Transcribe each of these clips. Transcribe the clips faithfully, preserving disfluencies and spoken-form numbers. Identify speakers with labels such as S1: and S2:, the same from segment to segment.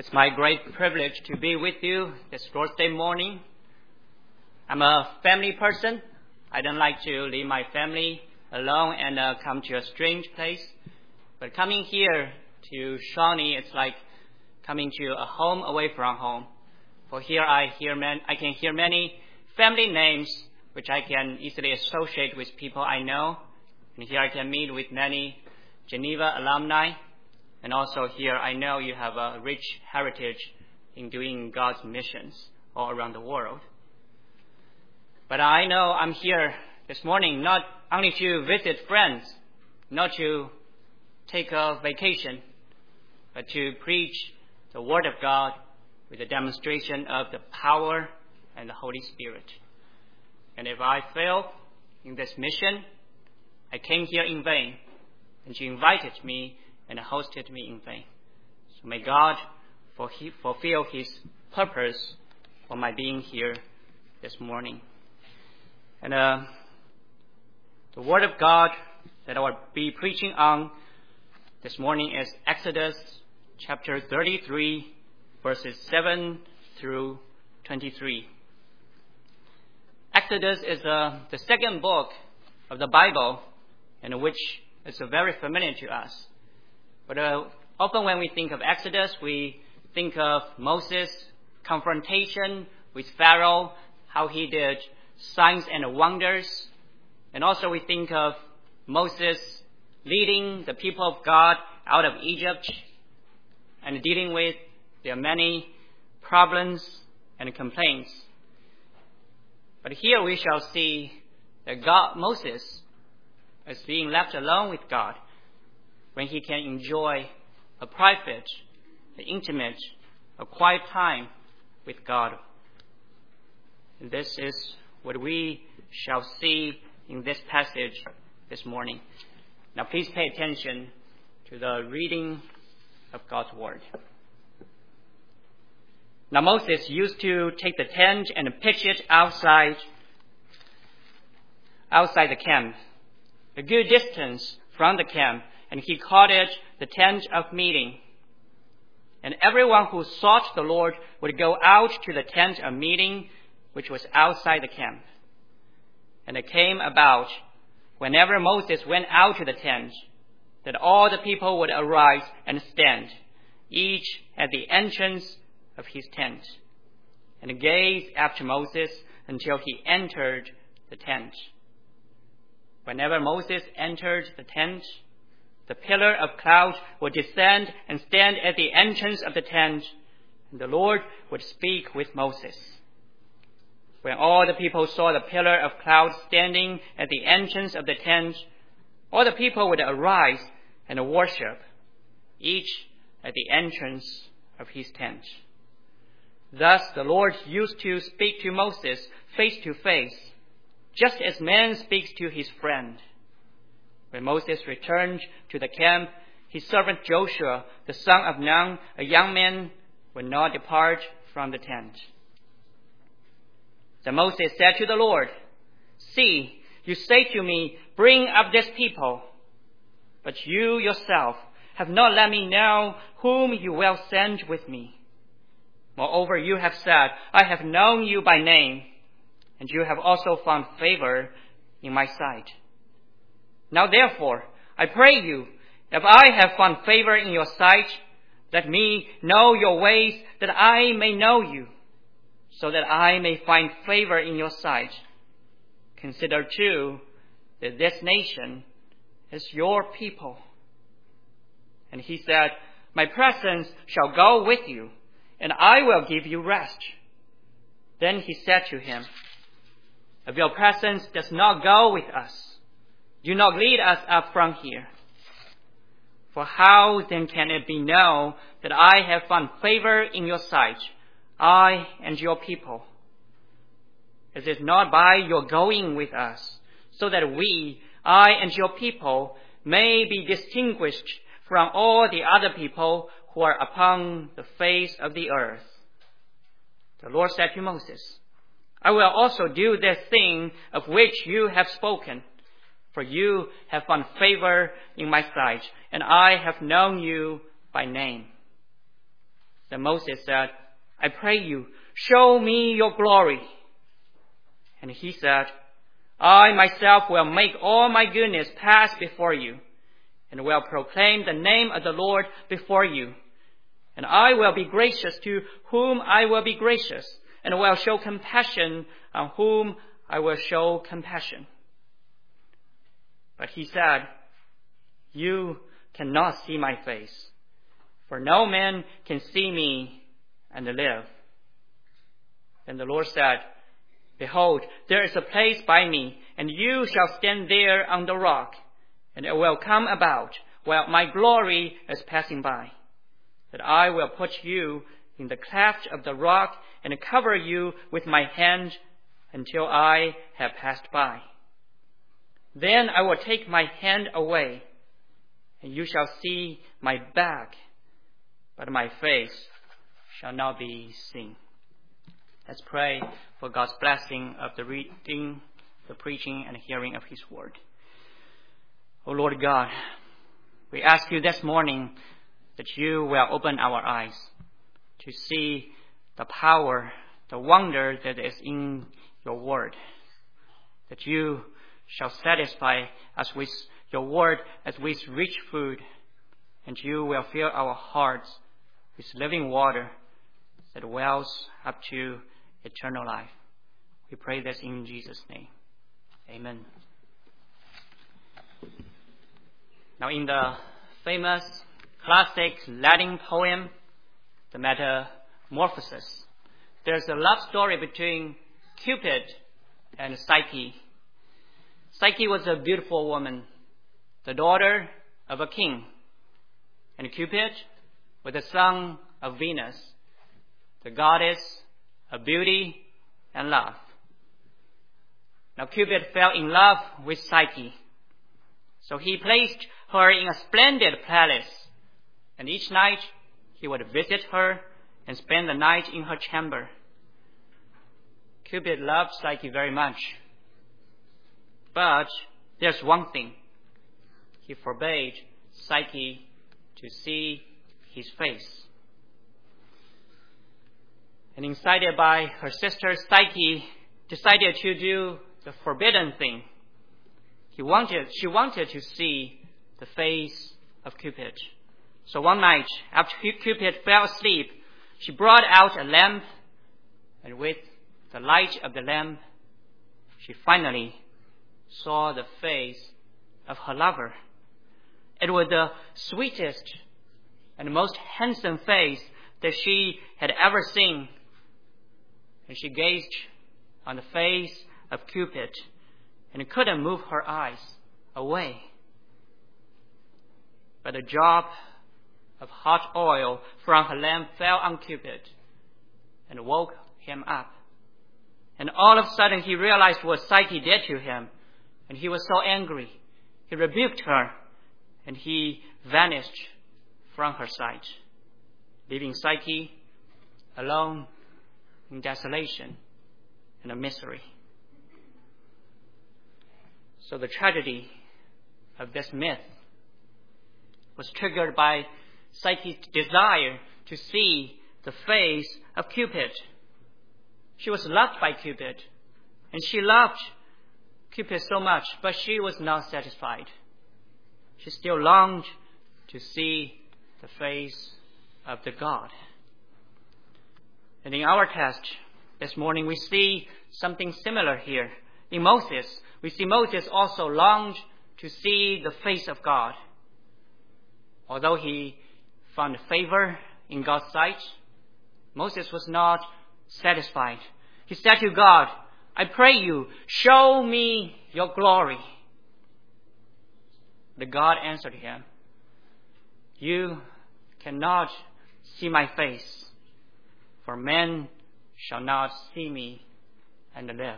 S1: It's my great privilege to be with you this Lord's Day morning. I'm a family person. I don't like to leave my family alone and uh, come to a strange place. But coming here to Shawnee, it's like coming to a home away from home. For here I hear man, I can hear many family names which I can easily associate with people I know. And here I can meet with many Geneva alumni. And also here I know you have a rich heritage in doing God's missions all around the world. But I know I'm here this morning not only to visit friends, not to take a vacation, but to preach the Word of God with a demonstration of the power and the Holy Spirit. And if I fail in this mission, I came here in vain, and you invited me and hosted me in vain. So may God fulfill His purpose for my being here this morning. And uh, the Word of God that I will be preaching on this morning is Exodus chapter thirty-three, verses seven through twenty-three. Exodus is uh, the second book of the Bible, and which is uh, very familiar to us. But uh, often when we think of Exodus, we think of Moses' confrontation with Pharaoh, how he did signs and wonders. And also we think of Moses leading the people of God out of Egypt and dealing with their many problems and complaints. But here we shall see that God, Moses is being left alone with God, when he can enjoy a private, an intimate, a quiet time with God. And this is what we shall see in this passage this morning. Now please pay attention to the reading of God's Word. Now Moses used to take the tent and pitch it outside, outside the camp, a good distance from the camp, and he called it the tent of meeting. And everyone who sought the Lord would go out to the tent of meeting, which was outside the camp. And it came about, whenever Moses went out to the tent, that all the people would arise and stand, each at the entrance of his tent, and gaze after Moses until he entered the tent. Whenever Moses entered the tent, the pillar of cloud would descend and stand at the entrance of the tent, and the Lord would speak with Moses. When all the people saw the pillar of cloud standing at the entrance of the tent, all the people would arise and worship, each at the entrance of his tent. Thus the Lord used to speak to Moses face to face, just as man speaks to his friend. When Moses returned to the camp, his servant Joshua, the son of Nun, a young man, would not depart from the tent. Then Moses said to the Lord, "See, you say to me, 'Bring up this people,' but you yourself have not let me know whom you will send with me. Moreover, you have said, 'I have known you by name,' and you have also found favor in my sight. Now therefore, I pray you, if I have found favor in your sight, let me know your ways, that I may know you, so that I may find favor in your sight. Consider too that this nation is your people." And he said, "My presence shall go with you, and I will give you rest." Then he said to him, "If your presence does not go with us, do not lead us up from here. For how then can it be known that I have found favor in your sight, I and your people? Is it not by your going with us, so that we, I and your people, may be distinguished from all the other people who are upon the face of the earth?" The Lord said to Moses, "I will also do this thing of which you have spoken, for you have found favor in my sight, and I have known you by name." Then Moses said, I pray you, show me your glory. And he said, I myself will make all my goodness pass before you, and will proclaim the name of the Lord before you. And I will be gracious to whom I will be gracious, and will show compassion on whom I will show compassion. But he said, you cannot see my face, for no man can see me and live. Then the Lord said, behold, there is a place by me, and you shall stand there on the rock, and it will come about, while my glory is passing by, that I will put you in the cleft of the rock, and cover you with my hand until I have passed by. Then I will take my hand away, and you shall see my back, but my face shall not be seen. Let's pray for God's blessing of the reading, the preaching, and hearing of His word. O Lord God, we ask you this morning that you will open our eyes to see the power, the wonder that is in your word, that you shall satisfy us with your word as with rich food, and you will fill our hearts with living water that wells up to eternal life. We pray this in Jesus' name. Amen. Now, in the famous classic Latin poem, The Metamorphosis, there's a love story between Cupid and Psyche. Psyche was a beautiful woman, the daughter of a king, and Cupid was the son of Venus, the goddess of beauty and love. Now Cupid fell in love with Psyche, so he placed her in a splendid palace, and each night he would visit her and spend the night in her chamber. Cupid loved Psyche very much, but there's one thing. He forbade Psyche to see his face. And incited by her sister, Psyche decided to do the forbidden thing. He wanted, she wanted to see the face of Cupid. So one night, after Cupid fell asleep, she brought out a lamp, and with the light of the lamp, she finally saw the face of her lover. It was the sweetest and most handsome face that she had ever seen. And she gazed on the face of Cupid and couldn't move her eyes away. But a drop of hot oil from her lamp fell on Cupid and woke him up. And all of a sudden he realized what Psyche did to him, and he was so angry. He rebuked her, and he vanished from her sight, leaving Psyche alone in desolation and a misery. So the tragedy of this myth was triggered by Psyche's desire to see the face of Cupid. She was loved by Cupid, and she loved Cupid so much, but she was not satisfied. She still longed to see the face of the God. And in our text this morning, we see something similar here. In Moses, we see Moses also longed to see the face of God. Although he found favor in God's sight, Moses was not satisfied. He said to God, I pray you, show me your glory. The God answered him, you cannot see my face, for men shall not see me and live.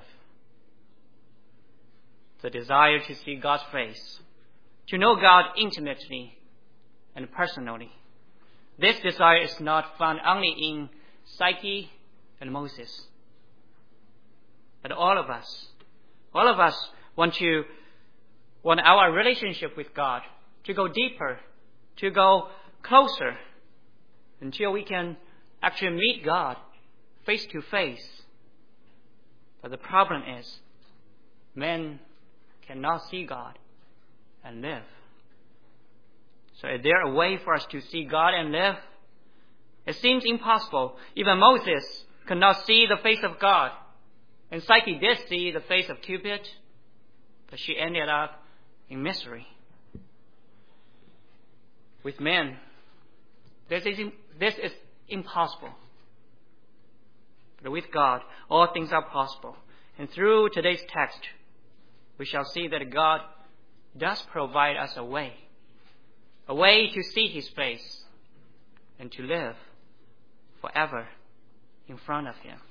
S1: The desire to see God's face, to know God intimately and personally. This desire is not found only in Psyche and Moses, but all of us, all of us want to, want our relationship with God to go deeper, to go closer, until we can actually meet God face to face. But the problem is, men cannot see God and live. So is there a way for us to see God and live? It seems impossible. Even Moses could not see the face of God. And Psyche did see the face of Cupid, but she ended up in misery. With men, this is, this is impossible. But with God, all things are possible. And through today's text, we shall see that God does provide us a way. A way to see His face and to live forever in front of Him.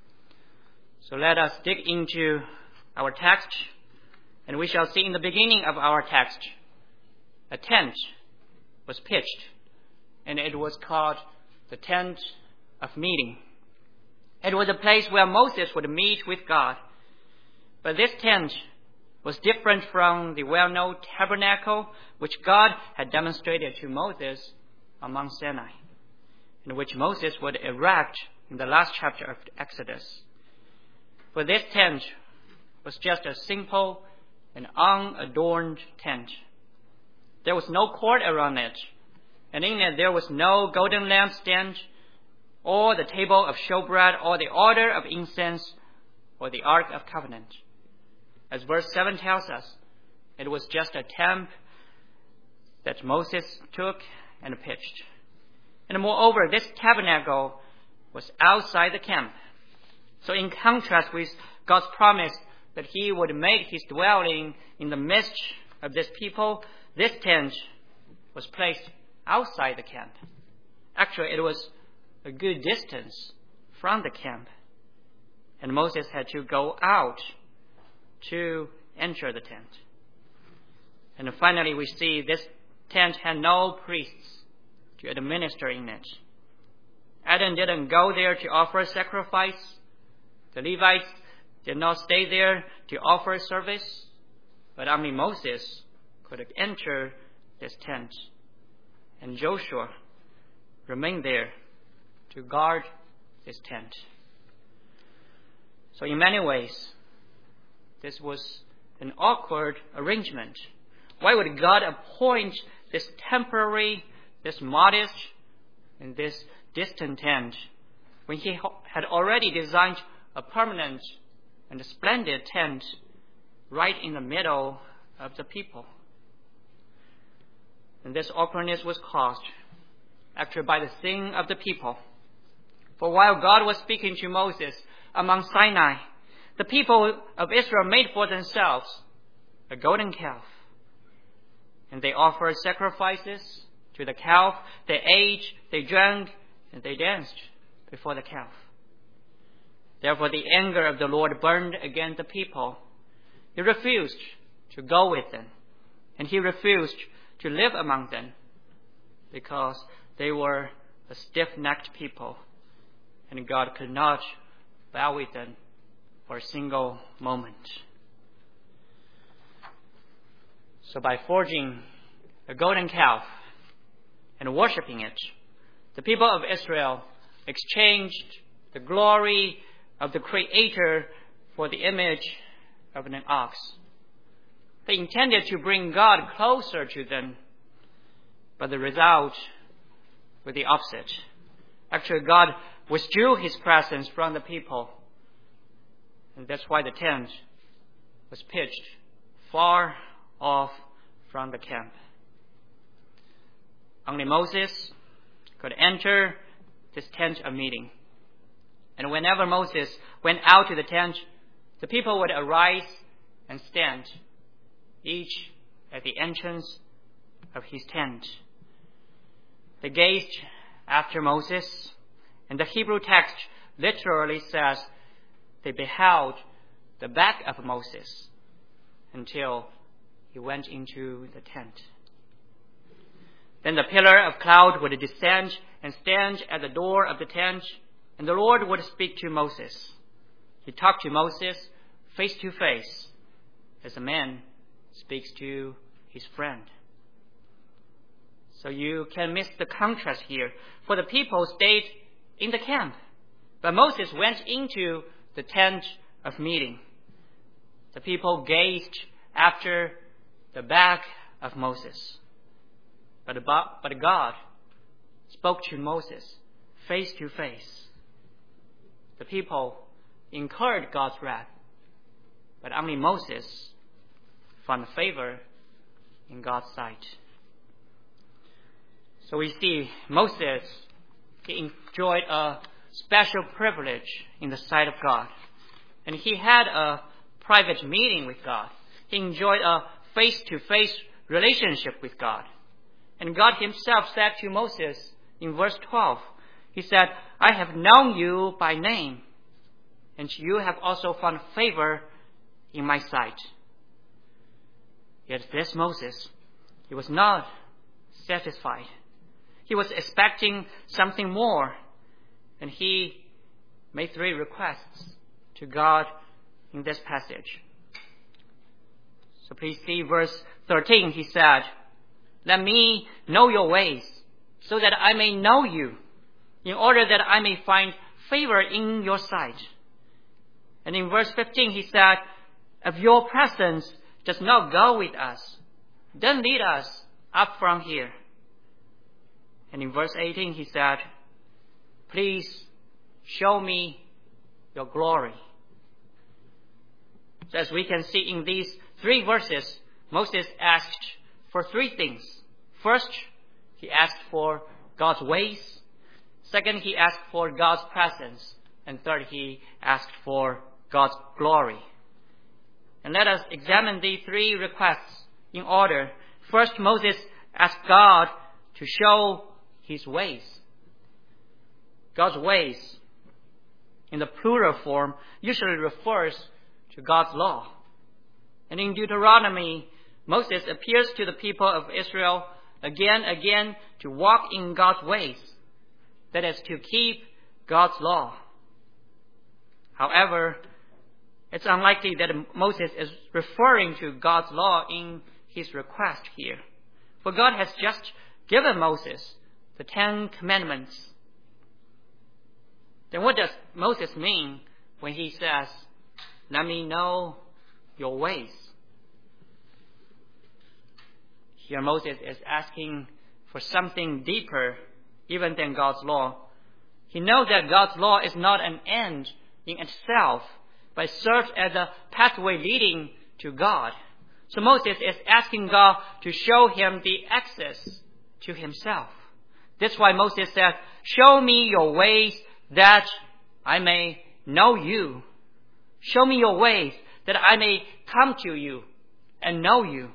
S1: So let us dig into our text, and we shall see in the beginning of our text, a tent was pitched, and it was called the tent of meeting. It was a place where Moses would meet with God. But this tent was different from the well-known tabernacle which God had demonstrated to Moses on Mount Sinai, and which Moses would erect in the last chapter of Exodus. For this tent was just a simple and unadorned tent. There was no court around it, and in it there was no golden lampstand, or the table of showbread, or the altar of incense, or the ark of covenant. As verse seven tells us, it was just a tent that Moses took and pitched. And moreover, this tabernacle was outside the camp. So in contrast with God's promise that He would make His dwelling in the midst of this people, this tent was placed outside the camp. Actually, it was a good distance from the camp. And Moses had to go out to enter the tent. And finally, we see this tent had no priests to administer in it. Aaron didn't go there to offer sacrifice. The Levites did not stay there to offer service. But only Moses could enter this tent. And Joshua remained there to guard this tent. So in many ways, this was an awkward arrangement. Why would God appoint this temporary, this modest, and this distant tent when He had already designed a permanent and a splendid tent right in the middle of the people? And this awkwardness was caused actually by the sin of the people. For while God was speaking to Moses on Mount Sinai, the people of Israel made for themselves a golden calf. And they offered sacrifices to the calf. They ate, they drank, and they danced before the calf. Therefore the anger of the Lord burned against the people. He refused to go with them, and He refused to live among them, because they were a stiff-necked people, and God could not bow with them for a single moment. So by forging a golden calf and worshipping it, the people of Israel exchanged the glory of the Creator for the image of an ox. They intended to bring God closer to them, but the result was the opposite. Actually, God withdrew His presence from the people, and that's why the tent was pitched far off from the camp. Only Moses could enter this tent of meeting. And whenever Moses went out to the tent, the people would arise and stand, each at the entrance of his tent. They gazed after Moses, and the Hebrew text literally says they beheld the back of Moses until he went into the tent. Then the pillar of cloud would descend and stand at the door of the tent, and the Lord would speak to Moses. He talked to Moses face to face, as a man speaks to his friend. So you can miss the contrast here. For the people stayed in the camp. But Moses went into the tent of meeting. The people gazed after the back of Moses. But, about, but God spoke to Moses face to face. The people incurred God's wrath, but only Moses found favor in God's sight. So we see Moses, he enjoyed a special privilege in the sight of God. And he had a private meeting with God. He enjoyed a face-to-face relationship with God. And God himself said to Moses in verse twelve, he said, I have known you by name, and you have also found favor in my sight. Yet this Moses, he was not satisfied. He was expecting something more, and he made three requests to God in this passage. So please see verse thirteen. He said, let me know your ways, so that I may know you, in order that I may find favor in your sight. And in verse fifteen, he said, if your presence does not go with us, then lead us up from here. And in verse eighteen, he said, please show me your glory. So as we can see in these three verses, Moses asked for three things. First, he asked for God's ways. Second, he asked for God's presence. And third, he asked for God's glory. And let us examine these three requests in order. First, Moses asked God to show his ways. God's ways, in the plural form, usually refers to God's law. And in Deuteronomy, Moses appears to the people of Israel again and again to walk in God's ways. That is, to keep God's law. However, it's unlikely that Moses is referring to God's law in his request here. For God has just given Moses the Ten Commandments. Then what does Moses mean when he says, let me know your ways? Here Moses is asking for something deeper even than God's law. He knows that God's law is not an end in itself, but serves as a pathway leading to God. So Moses is asking God to show him the access to himself. That's why Moses said, show me your ways that I may know you. Show me your ways that I may come to you and know you.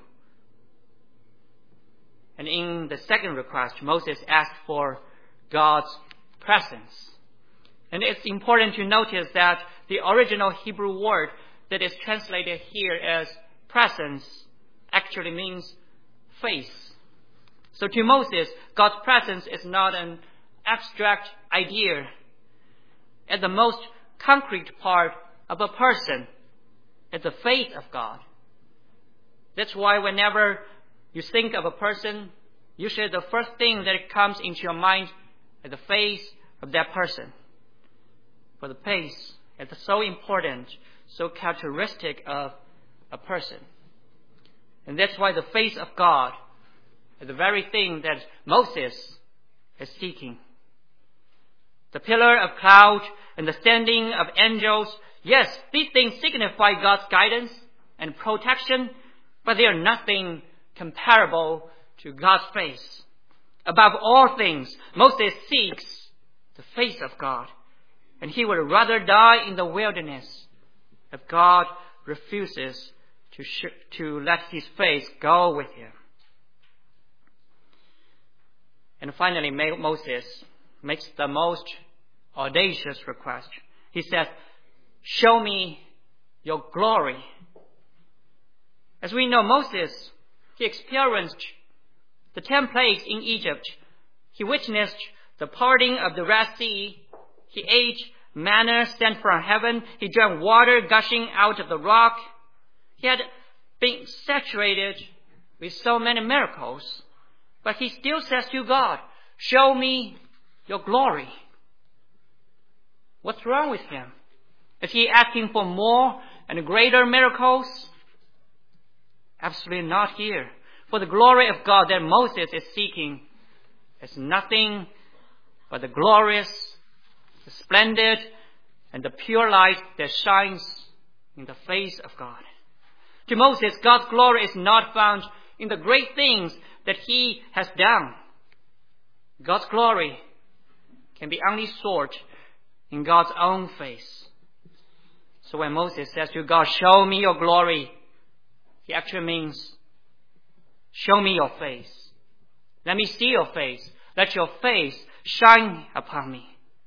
S1: And in the second request, Moses asked for God's presence. And it's important to notice that the original Hebrew word that is translated here as presence actually means face. So to Moses, God's presence is not an abstract idea. It's the most concrete part of a person. It's the face of God. That's why whenever you think of a person, usually the first thing that comes into your mind is the face of that person. For the face is so important, so characteristic of a person. And that's why the face of God is the very thing that Moses is seeking. The pillar of cloud and the standing of angels, yes, these things signify God's guidance and protection, but they are nothing comparable to God's face. Above all things, Moses seeks the face of God, and he would rather die in the wilderness if God refuses to sh- to let his face go with him. And finally, Moses makes the most audacious request. He says, show me your glory. As we know, Moses, he experienced the ten plagues in Egypt. He witnessed the parting of the Red Sea. He ate manna sent from heaven. He drank water gushing out of the rock. He had been saturated with so many miracles. But he still says to God, show me your glory. What's wrong with him? Is he asking for more and greater miracles? Absolutely not here. For the glory of God that Moses is seeking is nothing but the glorious, the splendid, and the pure light that shines in the face of God. To Moses, God's glory is not found in the great things that he has done. God's glory can be only sought in God's own face. So when Moses says to God, show me your glory, he actually means, show me your face. Let me see your face. Let your face shine upon me.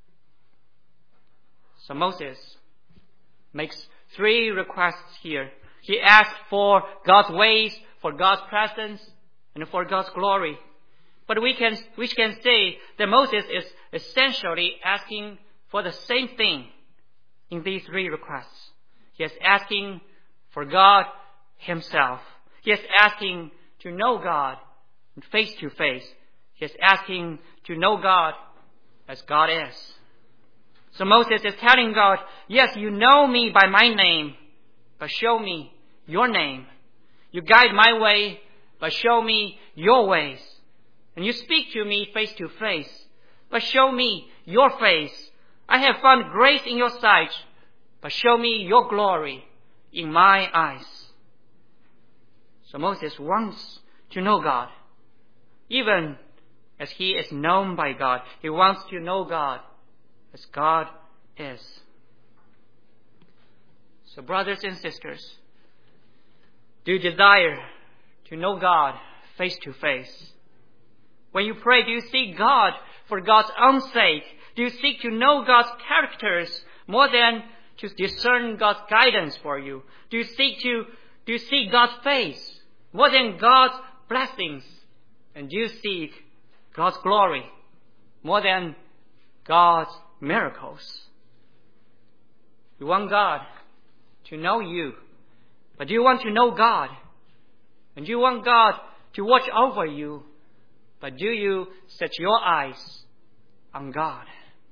S1: So Moses makes three requests here. He asks for God's ways, for God's presence, and for God's glory. But we can, we can say that Moses is essentially asking for the same thing in these three requests. He is asking for God himself. He is asking to know God face to face. He is asking to know God as God is. So Moses is telling God, yes, you know me by my name, but show me your name. You guide my way, but show me your ways. And you speak to me face to face, but show me your face. I have found grace in your sight, but show me your glory in my eyes. So Moses wants to know God. Even as he is known by God, he wants to know God as God is. So brothers and sisters, do you desire to know God face to face? When you pray, do you seek God for God's own sake? Do you seek to know God's characters more than to discern God's guidance for you? Do you seek to do you seek God's face more than God's blessings? And do you seek God's glory more than God's miracles? You want God to know you, but do you want to know God? And do you want God to watch over you, but do you set your eyes on God?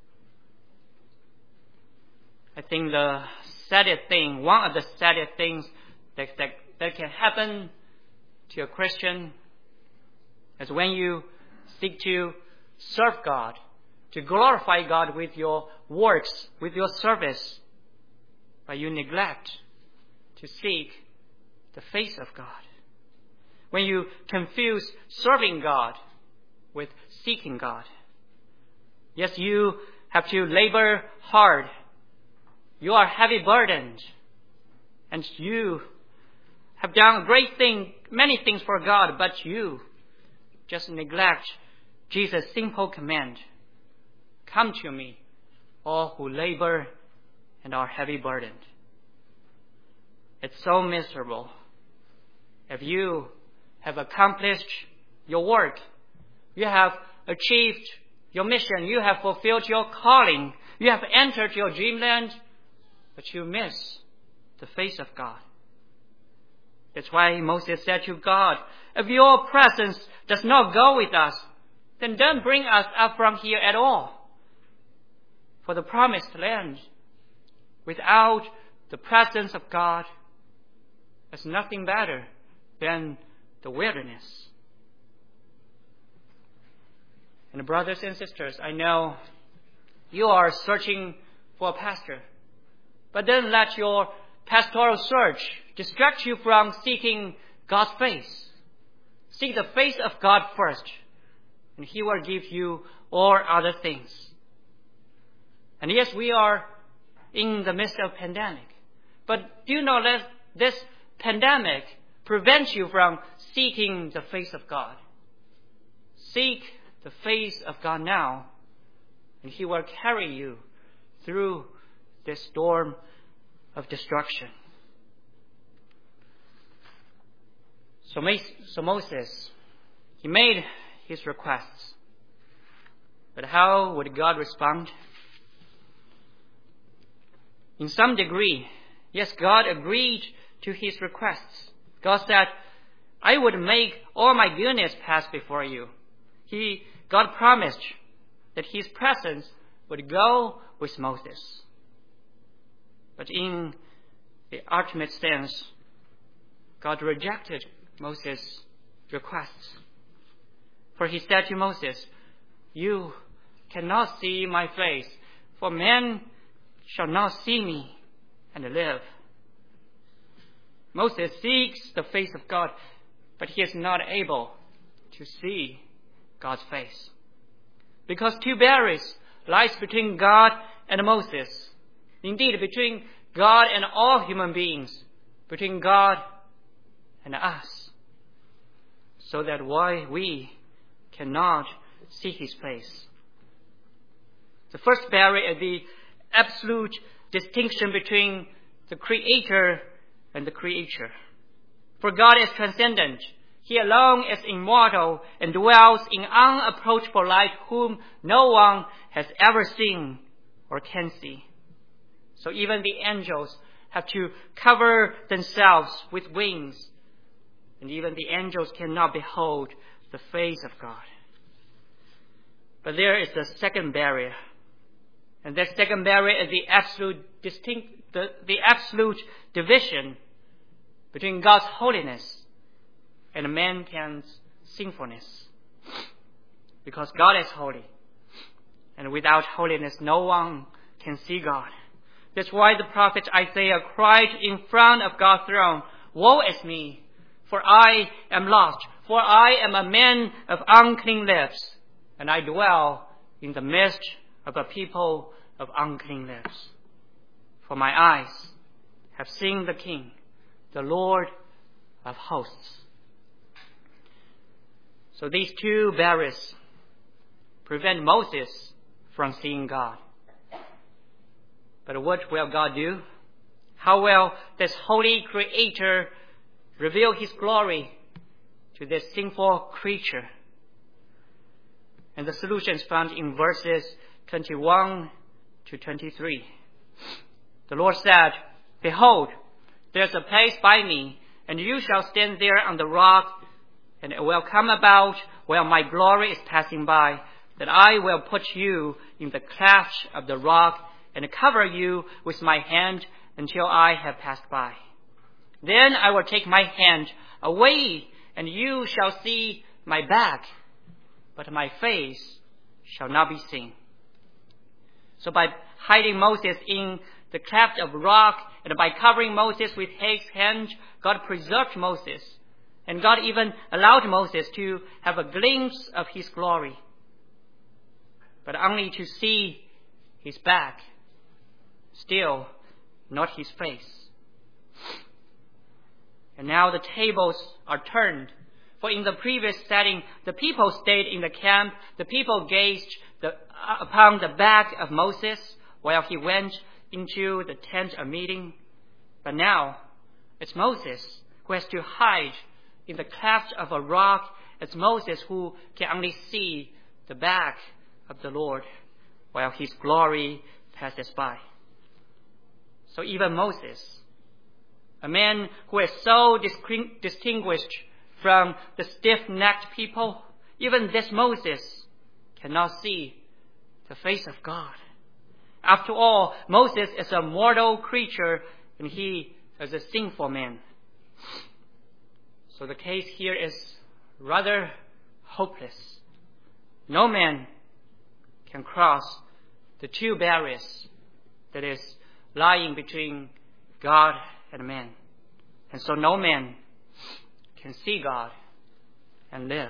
S1: I think the saddest thing, one of the saddest things that, that, that can happen to a Christian is when you seek to serve God, to glorify God with your works, with your service, but you neglect to seek the face of God. When you confuse serving God with seeking God. Yes, you have to labor hard. You are heavy burdened. And you have done great thing, many things for God, but you just neglect Jesus' simple command. Come to me, all who labor and are heavy burdened. It's so miserable. If you have accomplished your work, you have achieved your mission, you have fulfilled your calling, you have entered your dreamland, but you miss the face of God. That's why Moses said to God, if your presence does not go with us, then don't bring us up from here at all. For the promised land, without the presence of God, is nothing better than the wilderness. And brothers and sisters, I know you are searching for a pastor, but don't let your pastoral search distract you from seeking God's face. Seek the face of God first, and He will give you all other things. And yes, we are in the midst of a pandemic, but do not let this pandemic prevent you from seeking the face of God. Seek the face of God now, and He will carry you through this storm of destruction. So, so Moses, he made his requests. But how would God respond? In some degree, yes, God agreed to his requests. God said, I would make all my goodness pass before you. He, God promised that His presence would go with Moses. But in the ultimate sense, God rejected Moses' requests. For he said to Moses, "You cannot see my face, for man shall not see me and live." Moses seeks the face of God, but he is not able to see God's face. Because two barriers lies between God and Moses. Indeed, between God and all human beings, between God and us, so that why we cannot see his face. The first barrier is the absolute distinction between the Creator and the creature. For God is transcendent. He alone is immortal and dwells in unapproachable light, whom no one has ever seen or can see. So even the angels have to cover themselves with wings, and even the angels cannot behold the face of God. But there is a second barrier, and that second barrier is the absolute distinct, the, the absolute division between God's holiness and man's sinfulness. Because God is holy, and without holiness no one can see God. That's why the prophet Isaiah cried in front of God's throne, "Woe is me, for I am lost, for I am a man of unclean lips, and I dwell in the midst of a people of unclean lips. For my eyes have seen the King, the Lord of hosts." So these two barriers prevent Moses from seeing God. But what will God do? How will this holy Creator reveal his glory to this sinful creature? And the solution is found in verses twenty-one to twenty-three. The Lord said, "Behold, there is a place by me, and you shall stand there on the rock, and it will come about while my glory is passing by, that I will put you in the cleft of the rock and cover you with my hand until I have passed by. Then I will take my hand away, and you shall see my back, but my face shall not be seen." So by hiding Moses in the cleft of rock and by covering Moses with his hand, God preserved Moses. And God even allowed Moses to have a glimpse of his glory, but only to see his back, still not his face. And now the tables are turned. For in the previous setting, the people stayed in the camp. The people gazed the, uh, upon the back of Moses while he went into the tent of meeting. But now, it's Moses who has to hide in the cleft of a rock. It's Moses who can only see the back of the Lord while his glory passes by. So even Moses, a man who is so distinguished from the stiff-necked people, even this Moses cannot see the face of God. After all, Moses is a mortal creature, and he is a sinful man. So the case here is rather hopeless. No man can cross the two barriers that is lying between God and man. And so no man can see God and live.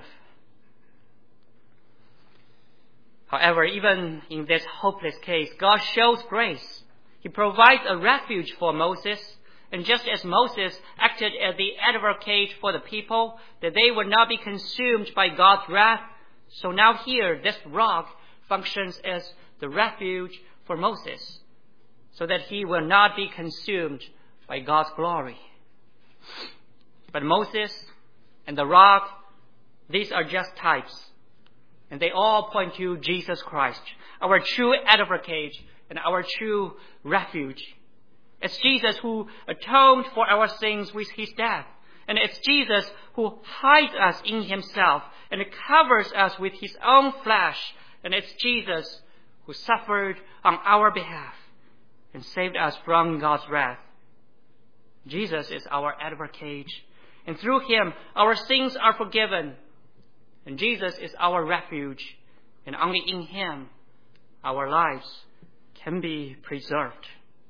S1: However, even in this hopeless case, God shows grace. He provides a refuge for Moses. And just as Moses acted as the advocate for the people, that they would not be consumed by God's wrath, so now here this rock functions as the refuge for Moses, so that he will not be consumed by God's glory. But Moses and the rock, these are just types, and they all point to Jesus Christ, our true advocate and our true refuge. It's Jesus who atoned for our sins with his death, and it's Jesus who hides us in himself and covers us with his own flesh, and it's Jesus who suffered on our behalf and saved us from God's wrath. Jesus is our advocate, and through him our sins are forgiven. And Jesus is our refuge, and only in him our lives can be preserved.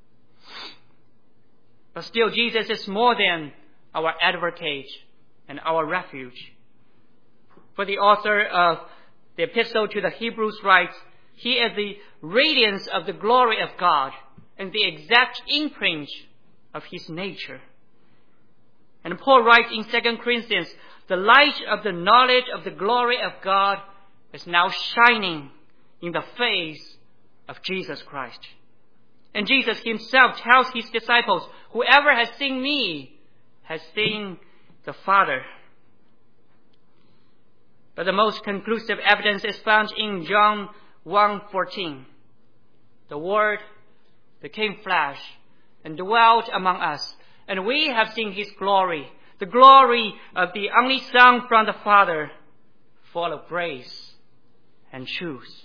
S1: But still, Jesus is more than our advocate and our refuge. For the author of the epistle to the Hebrews writes, he is the radiance of the glory of God and the exact imprint of his nature. And Paul writes in Second Corinthians, the light of the knowledge of the glory of God is now shining in the face of Jesus Christ. And Jesus himself tells his disciples, whoever has seen me has seen the Father. But the most conclusive evidence is found in John one fourteen. The Word became flesh and dwelt among us, and we have seen his glory, the glory of the only Son from the Father, full of grace and truth.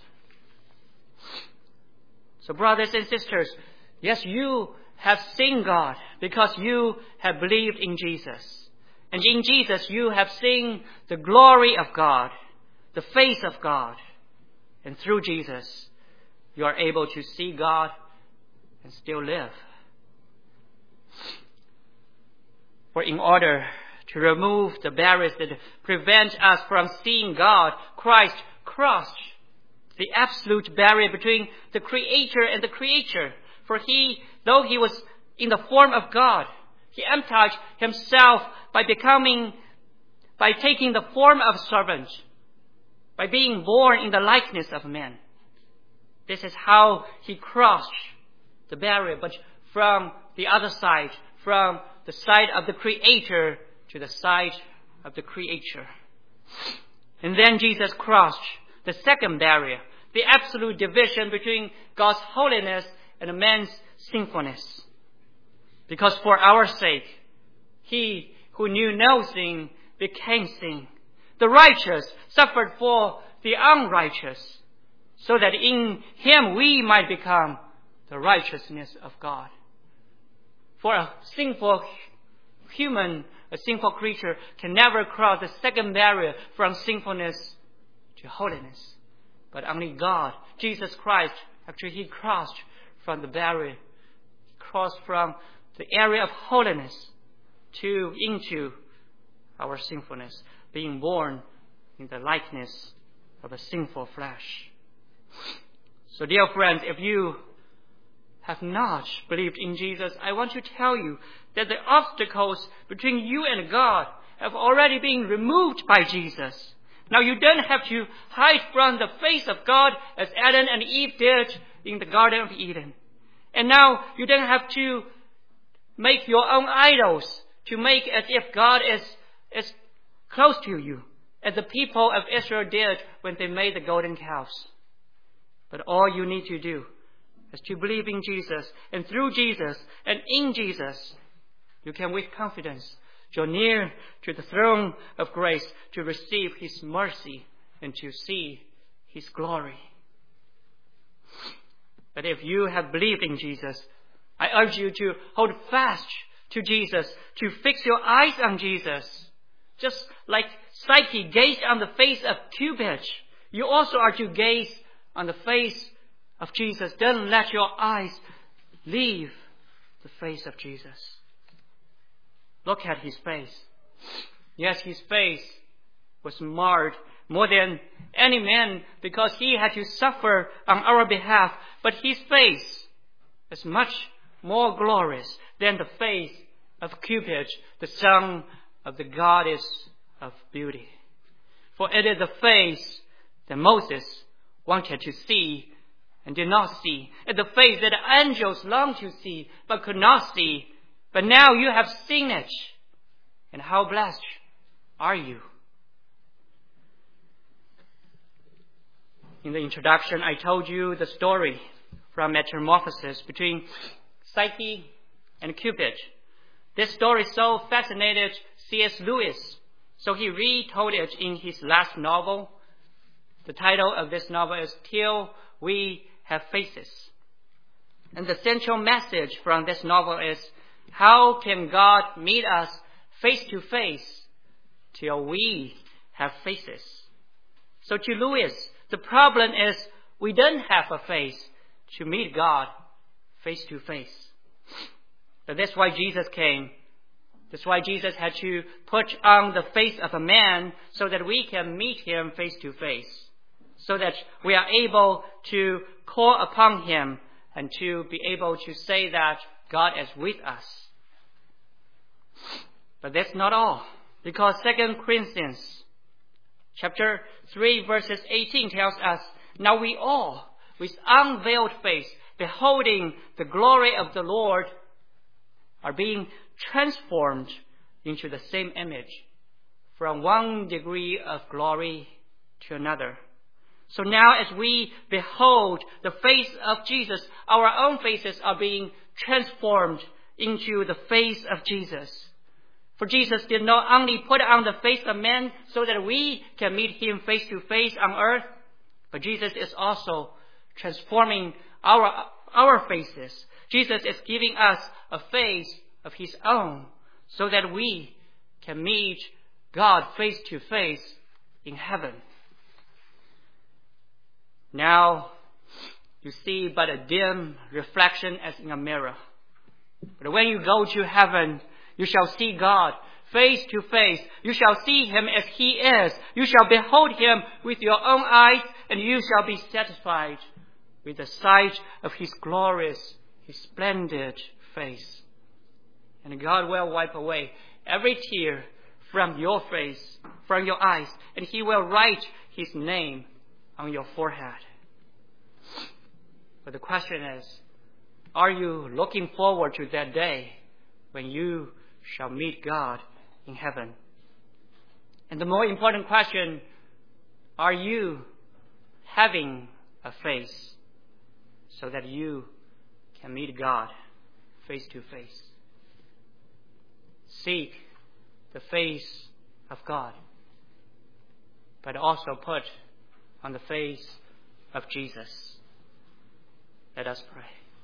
S1: So brothers and sisters, yes, you have seen God because you have believed in Jesus. And in Jesus you have seen the glory of God, the face of God. And through Jesus you are able to see God and still live. For in order to remove the barriers that prevent us from seeing God, Christ crossed the absolute barrier between the Creator and the creature. For he, though he was in the form of God, he emptied himself by becoming, by taking the form of a servant, by being born in the likeness of man. This is how he crossed the barrier, but from the other side, from the side of the Creator to the side of the creature. And then Jesus crossed the second barrier, the absolute division between God's holiness and man's sinfulness. Because for our sake, he who knew no sin became sin. The righteous suffered for the unrighteous, so that in him we might become the righteousness of God. For a sinful human, a sinful creature can never cross the second barrier from sinfulness to holiness. But only God, Jesus Christ, actually he crossed from the barrier, crossed from the area of holiness to into our sinfulness, being born in the likeness of a sinful flesh. So dear friends, if you have not believed in Jesus, I want to tell you that the obstacles between you and God have already been removed by Jesus. Now you don't have to hide from the face of God as Adam and Eve did in the Garden of Eden. And now you don't have to make your own idols to make as if God is, is close to you, as the people of Israel did when they made the golden calves. But all you need to do is to believe in Jesus, and through Jesus and in Jesus, you can with confidence draw near to the throne of grace to receive his mercy and to see his glory. But if you have believed in Jesus, I urge you to hold fast to Jesus, to fix your eyes on Jesus. Just like Psyche gazed on the face of Cupid, you also are to gaze on the face of Jesus. Don't let your eyes leave the face of Jesus. Look at his face. Yes, his face was marred more than any man because he had to suffer on our behalf. But his face is much more glorious than the face of Cupid, the son of the goddess of beauty. For it is the face that Moses wanted to see and did not see. It's the face that angels longed to see but could not see. But now you have seen it. And how blessed are you? In the introduction, I told you the story from Metamorphosis between Psyche and Cupid. This story so fascinated C S Lewis, so he retold it in his last novel. The title of this novel is Till We have faces. And the central message from this novel is, how can God meet us face to face till we have faces? So to Lewis, the problem is we don't have a face to meet God face to face. But that's why Jesus came. That's why Jesus had to put on the face of a man so that we can meet him face to face, so that we are able to call upon him and to be able to say that God is with us. But that's not all, because Second Corinthians chapter three verses eighteen tells us, now we all, with unveiled face, beholding the glory of the Lord, are being transformed into the same image, from one degree of glory to another. So now as we behold the face of Jesus, our own faces are being transformed into the face of Jesus. For Jesus did not only put on the face of man so that we can meet him face to face on earth, but Jesus is also transforming our, our faces. Jesus is giving us a face of his own so that we can meet God face to face in heaven. Now you see but a dim reflection as in a mirror. But when you go to heaven, you shall see God face to face. You shall see him as he is. You shall behold him with your own eyes, and you shall be satisfied with the sight of his glorious, his splendid face. And God will wipe away every tear from your face, from your eyes, and he will write his name on your forehead. But the question is, are you looking forward to that day when you shall meet God in heaven? And the more important question, are you having a face so that you can meet God face to face? Seek the face of God, but also put on the face of Jesus. Let us pray.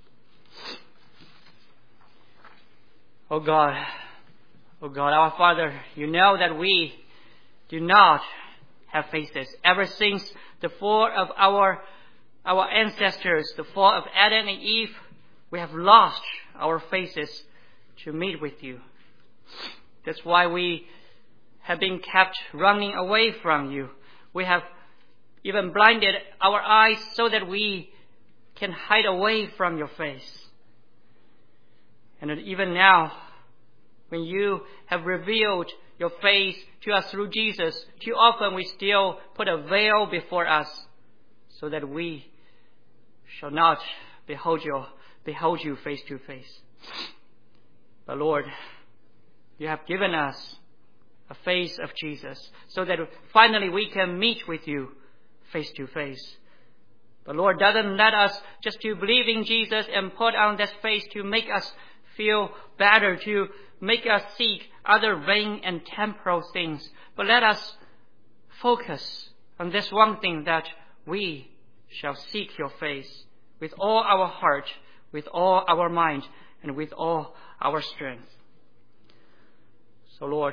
S1: Oh God, oh God, our Father, you know that we do not have faces. Ever since the fall of our, our ancestors, the fall of Adam and Eve, we have lost our faces to meet with you. That's why we have been kept running away from you. We have even blinded our eyes so that we can hide away from your face. And even now, when you have revealed your face to us through Jesus, too often we still put a veil before us so that we shall not behold you, behold you face to face. But Lord, you have given us a face of Jesus so that finally we can meet with you face to face. But Lord, doesn't let us just to believe in Jesus and put on this face to make us feel better, to make us seek other vain and temporal things. But let us focus on this one thing, that we shall seek your face with all our heart, with all our mind, and with all our strength. So Lord,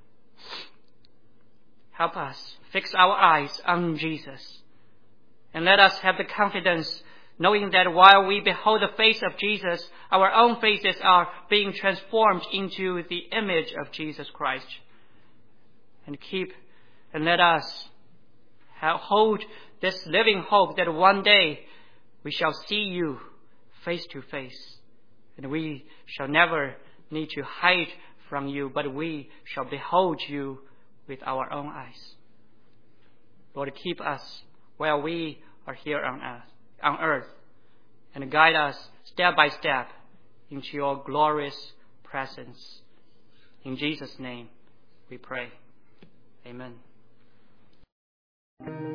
S1: help us fix our eyes on Jesus. And let us have the confidence, knowing that while we behold the face of Jesus, our own faces are being transformed into the image of Jesus Christ. And keep, and let us hold this living hope that one day we shall see you face to face. And we shall never need to hide from you, but we shall behold you with our own eyes. Lord, keep us while we are here on earth, on earth, and guide us step by step into your glorious presence. In Jesus' name we pray. Amen.